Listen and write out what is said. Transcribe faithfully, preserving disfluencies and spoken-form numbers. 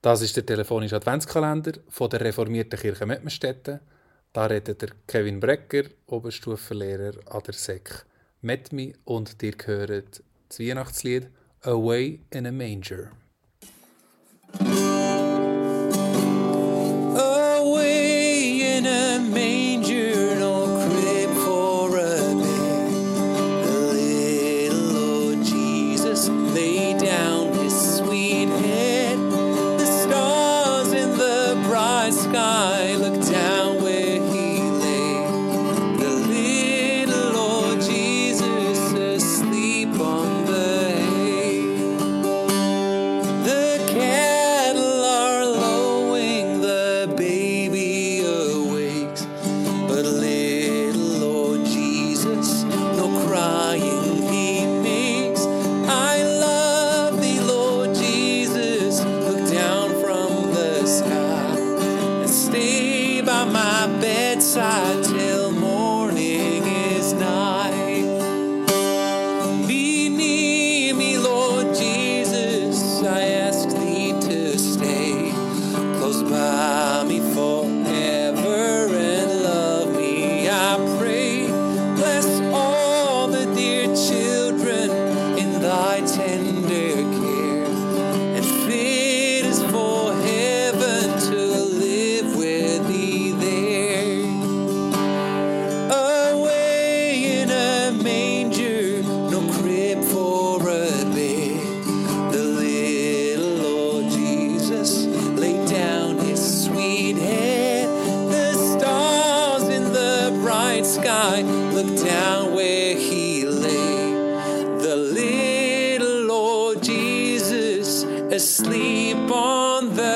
Das ist der telefonische Adventskalender von der reformierten Kirche Mettmerstetten. Da redet der Kevin Brecker, Oberstufenlehrer an der Sek Metmi, und dir gehört das Weihnachtslied «Away in a Manger». Away in a manger, no crib for a bed. The little Lord Jesus laid down his sweet head. The stars in the bright sky looked down where he lay. The little Lord Jesus asleep on the hay. The cattle are lowing, the baby awakes, but little Lord Jesus, no crying he makes. I love thee, Lord Jesus, look down from the sky and stay by my bedside till morning is nigh. Be near me, Lord Jesus, I ask thee to stay close by me forever and love me, I pray. Bless all the dear children in thy tender care, and fit is for heaven to live with thee there. Away in a manger, no crib for a bed. The little Lord Jesus laid down his sweet head. The stars in the bright sky looked down where he lay. The little Lord Jesus asleep on the